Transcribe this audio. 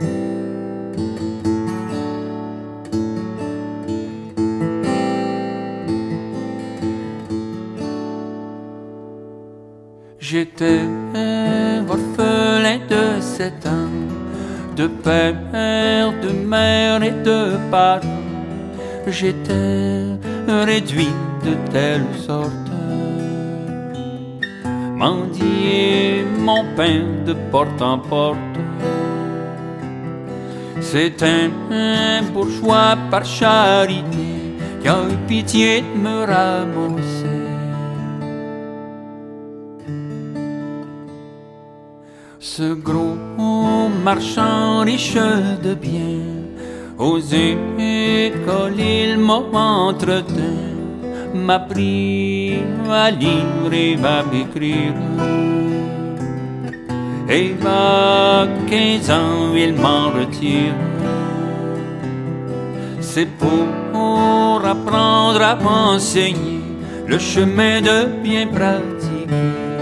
J'étais orphelin de 7 ans, de père, de mère et de parents. J'étais réduit de telle sorte, mendier mon pain de porte en porte. C'est un bourgeois par charité qui a eu pitié de me ramasser. Ce gros marchand riche de biens, aux écoles il m'a entretenu, m'a appris à lire et à écrire. Et à 15 ans il m'en retire. C'est pour apprendre à m'enseigner le chemin de bien pratiquer.